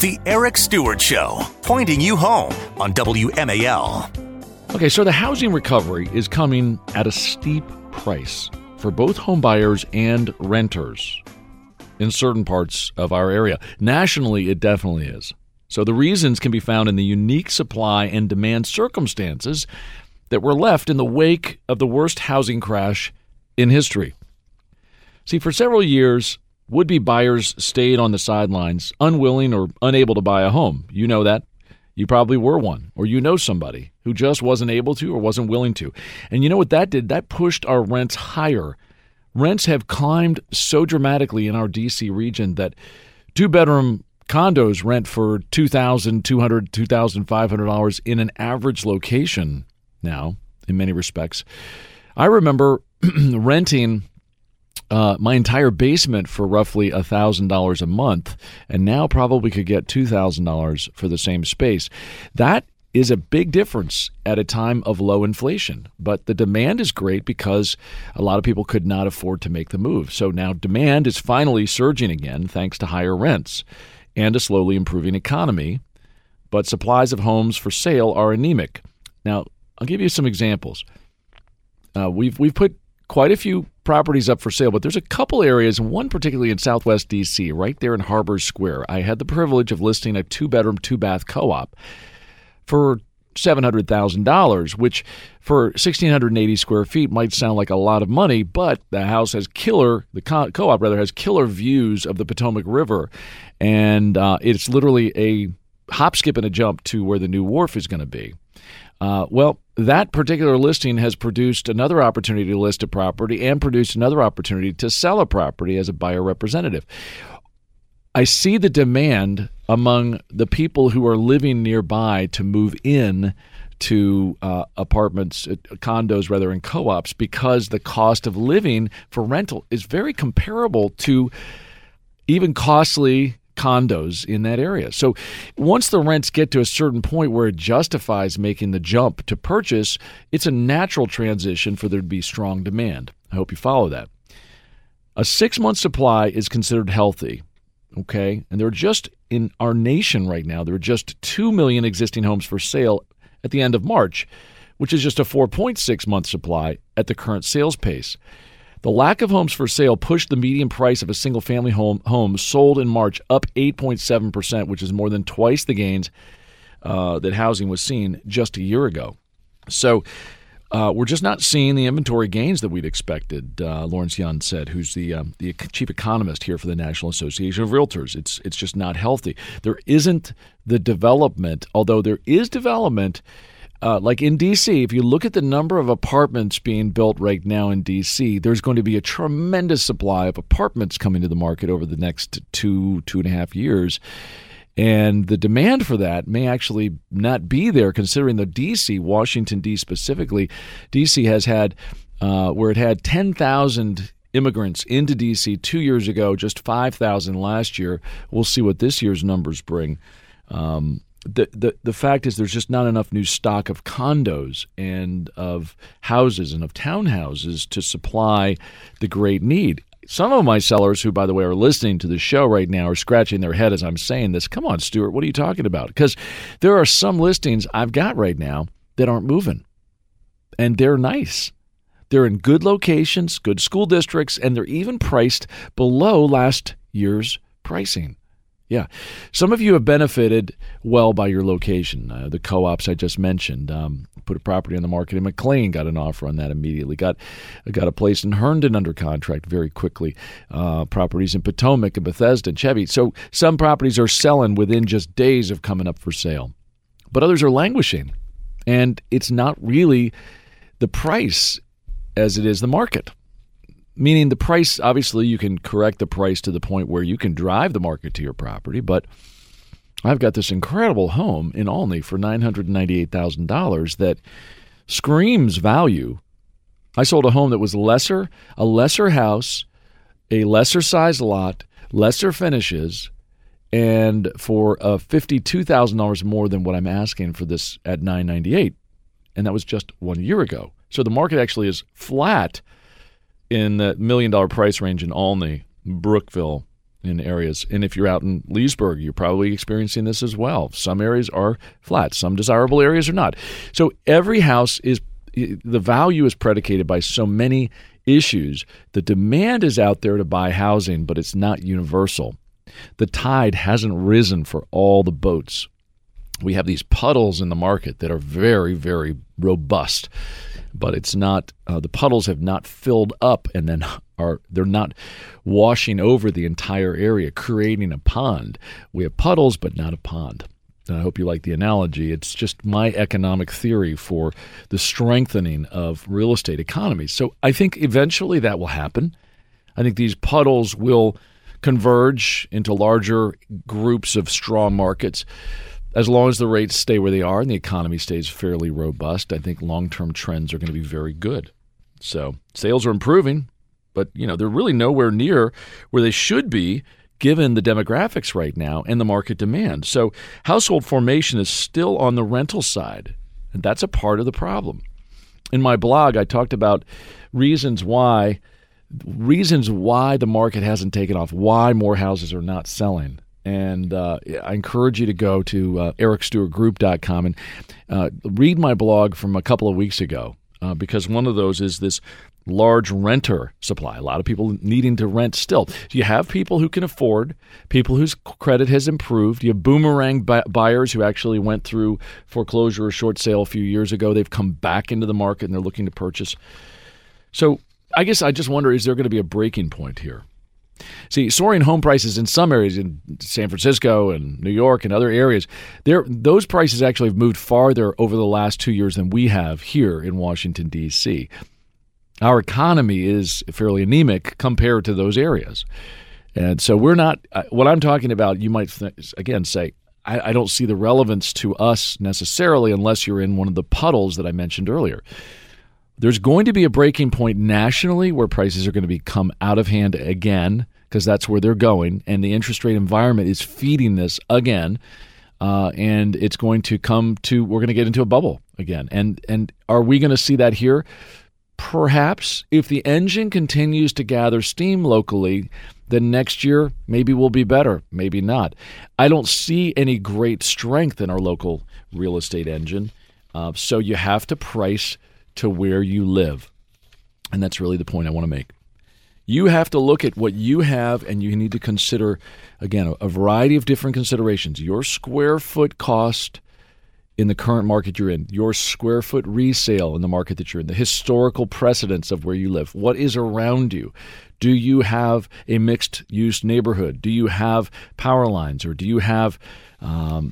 The Eric Stewart Show, pointing you home on WMAL. Okay, so the housing recovery is coming at a steep price for both home buyers and renters in certain parts of our area. Nationally, it definitely is. So the reasons can be found in the unique supply and demand circumstances that were left in the wake of the worst housing crash in history. See, for several years, would-be buyers stayed on the sidelines, unwilling or unable to buy a home. You know that. You probably were one, or you know somebody who just wasn't able to or wasn't willing to. And you know what that did? That pushed our rents higher. Rents have climbed so dramatically in our D.C. region that two-bedroom condos rent for $2,200, $2,500 in an average location now, in many respects. I remember renting my entire basement for roughly $1,000 a month, and now probably could get $2,000 for the same space. That is a big difference at a time of low inflation. But the demand is great because a lot of people could not afford to make the move. So now demand is finally surging again thanks to higher rents and a slowly improving economy. But supplies of homes for sale are anemic. Now, I'll give you some examples. We've put quite a few properties up for sale, but there's a couple areas, one particularly in Southwest D.C., right there in Harbor Square. I had the privilege of listing a two-bedroom, two-bath co-op for $700,000, which for 1,680 square feet might sound like a lot of money, but the house has co-op has killer views of the Potomac River, and it's literally a hop, skip, and a jump to where the new wharf is going to be. Well, that particular listing has produced another opportunity to list a property and produced another opportunity to sell a property as a buyer representative. I see the demand among the people who are living nearby to move in to apartments, condos rather, and co-ops because the cost of living for rental is very comparable to even costly condos in that area. So once the rents get to a certain point where it justifies making the jump to purchase, it's a natural transition for there to be strong demand. I hope you follow that. A 6-month supply is considered healthy, okay? And there are just, in our nation right now, there are just 2 million existing homes for sale at the end of March, which is just a 4.6-month supply at the current sales pace. The lack of homes for sale pushed the median price of a single-family home sold in March up 8.7%, which is more than twice the gains that housing was seeing just a year ago. So we're just not seeing the inventory gains that we'd expected, Lawrence Yun said, who's the chief economist here for the National Association of Realtors. It's just not healthy. There isn't the development, although there is development. Like in D.C., if you look at the number of apartments being built right now in D.C., there's going to be a tremendous supply of apartments coming to the market over the next 2.5 years. And the demand for that may actually not be there, considering the D.C., Washington, D.C. specifically. D.C. has had, where it had 10,000 immigrants into D.C. 2 years ago, just 5,000 last year. We'll see what this year's numbers bring. The fact is there's just not enough new stock of condos and of houses and of townhouses to supply the great need. Some of my sellers who, by the way, are listening to the show right now are scratching their head as I'm saying this. Come on, Stuart, what are you talking about? Because there are some listings I've got right now that aren't moving, and they're nice. They're in good locations, good school districts, and they're even priced below last year's pricing. Yeah. Some of you have benefited well by your location. The co-ops I just mentioned, put a property on the market in McLean, got an offer on that immediately. Got a place in Herndon under contract very quickly. Properties in Potomac and Bethesda and Chevy. So some properties are selling within just days of coming up for sale. But others are languishing. And it's not really the price as it is the market. Meaning the price, obviously, you can correct the price to the point where you can drive the market to your property. But I've got this incredible home in Olney for $998,000 that screams value. I sold a home that was a lesser house, a lesser size lot, lesser finishes, and for $52,000 more than what I'm asking for this at $998,000. And that was just 1 year ago. So the market actually is flat in the $1 million price range in Olney, Brookville, in areas. And if you're out in Leesburg, you're probably experiencing this as well. Some areas are flat. Some desirable areas are not. So every house the value is predicated by so many issues. The demand is out there to buy housing, but it's not universal. The tide hasn't risen for all the boats. We have these puddles in the market that are very, very robust, but it's not. The puddles have not filled up, and then they're not washing over the entire area, creating a pond. We have puddles, but not a pond. And I hope you like the analogy. It's just my economic theory for the strengthening of real estate economies. So I think eventually that will happen. I think these puddles will converge into larger groups of strong markets. As long as the rates stay where they are and the economy stays fairly robust, I think long-term trends are going to be very good. So sales are improving, but they're really nowhere near where they should be given the demographics right now and the market demand. So household formation is still on the rental side, and that's a part of the problem. In my blog, I talked about reasons why the market hasn't taken off, why more houses are not selling. And I encourage you to go to ericstewartgroup.com and read my blog from a couple of weeks ago, because one of those is this large renter supply. A lot of people needing to rent still. You have people who can afford, people whose credit has improved. You have boomerang buyers who actually went through foreclosure or short sale a few years ago. They've come back into the market and they're looking to purchase. So I guess I just wonder, is there going to be a breaking point here? See, soaring home prices in some areas in San Francisco and New York and other areas, those prices actually have moved farther over the last 2 years than we have here in Washington, D.C. Our economy is fairly anemic compared to those areas. And so we're not – what I'm talking about, you might, again, say, I don't see the relevance to us necessarily unless you're in one of the puddles that I mentioned earlier. There's going to be a breaking point nationally where prices are going to become out of hand again, because that's where they're going, and the interest rate environment is feeding this again, and it's going to come to – we're going to get into a bubble again. And are we going to see that here? Perhaps. If the engine continues to gather steam locally, then next year maybe we'll be better, maybe not. I don't see any great strength in our local real estate engine, so you have to price to where you live, and that's really the point I want to make. You have to look at what you have, and you need to consider, again, a variety of different considerations. Your square foot cost in the current market you're in, your square foot resale in the market that you're in, the historical precedence of where you live, what is around you. Do you have a mixed-use neighborhood? Do you have power lines, or do you have a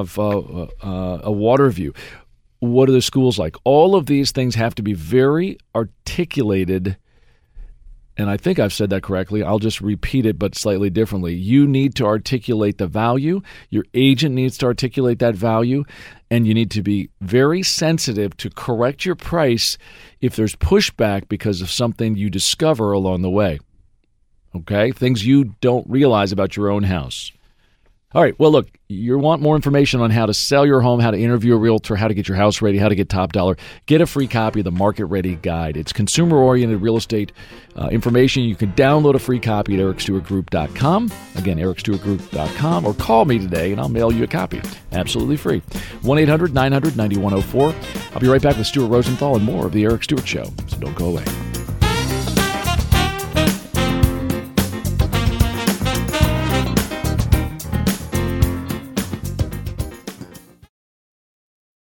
water view? What are the schools like? All of these things have to be very articulated. And I think I've said that correctly. I'll just repeat it, but slightly differently. You need to articulate the value. Your agent needs to articulate that value. And you need to be very sensitive to correct your price if there's pushback because of something you discover along the way. Okay? Things you don't realize about your own house. All right. Well, look, you want more information on how to sell your home, how to interview a realtor, how to get your house ready, how to get top dollar. Get a free copy of the Market Ready Guide. It's consumer-oriented real estate information. You can download a free copy at ericstewartgroup.com. Again, ericstewartgroup.com, or call me today and I'll mail you a copy. Absolutely free. 1-800-900-9104. I'll be right back with Stuart Rosenthal and more of The Eric Stewart Show, so don't go away.